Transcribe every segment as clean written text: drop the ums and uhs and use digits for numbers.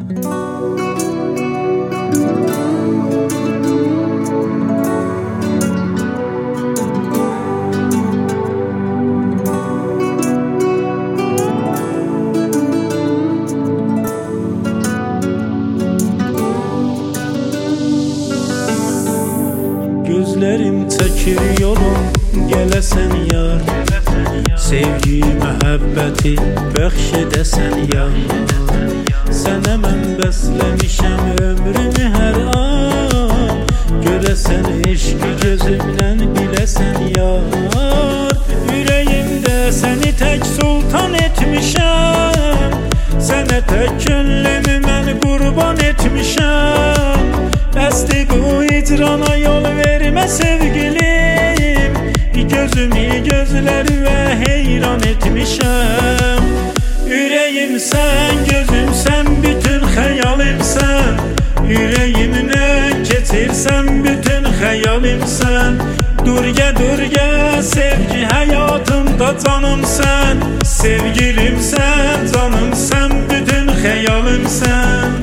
Gözlerim çəkir yolum, gələsən yar. Sevgi, məhəbbəti bəxş edəsən yar. Sənə mən bəsləmişəm ömrümü hər an. Görəsən eşqi gözümdən biləsən yar. Ürəyimdə səni tək sultan etmişəm. Sənə tək könlümü mən qurban etmişəm. Bəsdir bu icrana yol vermə sevgilim. Gözümü gözlərə heyran etmişəm. Ürəyimsən, gözümsən, bütün xəyalimsən. Ürəyimdən keçirsən, bütün xəyalimsən. Durgə, durgə, sevgi həyatımda canımsən. Sevgilimsən, canımsən, bütün xəyalimsən.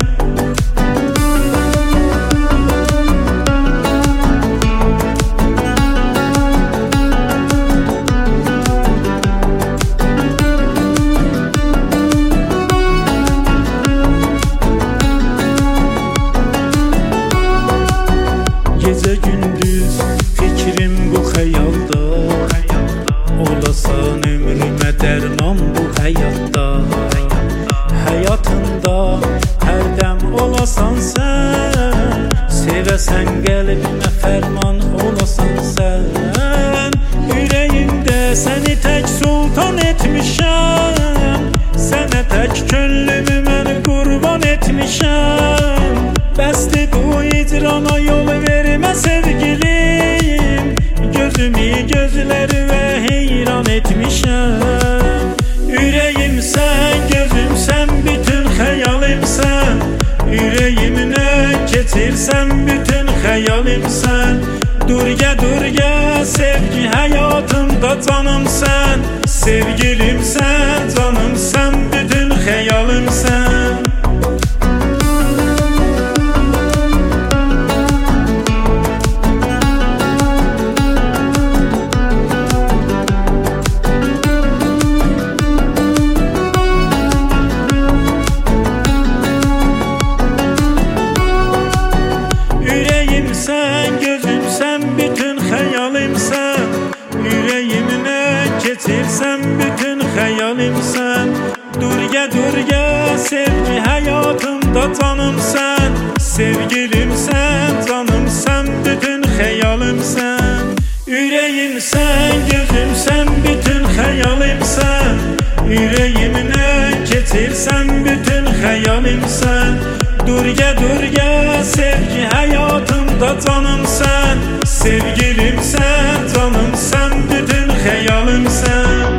Gecə gündüz fikrim bu xəyalda. Olasan ömrümə dərman bu həyatda. Həyatımda hərdəm olasan sən. Sevəsən qəlbimə fərman olasan sən. Ürəyimdə səni tək sultan etmişəm. Sənə tək könlümü mən qurban etmişəm. Bəsdir bu icrana yol vermə sevgilim. Gözümü gözlərə heyran etmişəm. Ürəyimsən, gözümsən, bütün xəyalimsən. Ürəyimdən keçirsən, bütün xəyalimsən. Durgə, durgə, sevgi həyatımda canımsən. Sevgilimsən, canımsən, bütün xəyalimsən. Ürəyimsən, gözümsən, bütün xəyalimsən. Ürəyimdən keçirsən, bütün xəyalimsən. Durgə, durgə, sevgi həyatımda canımsən. Sevgilimsən, canımsən, bütün xəyalimsən. Ürəyimsən, gözümsən, bütün xəyalimsən. Ürəyimdən keçirsən, bütün xəyalimsən. Durgə, durgə, sevgi həyatımda canımsən. Sevgilimsən, canımsən, bütün xəyalimsən.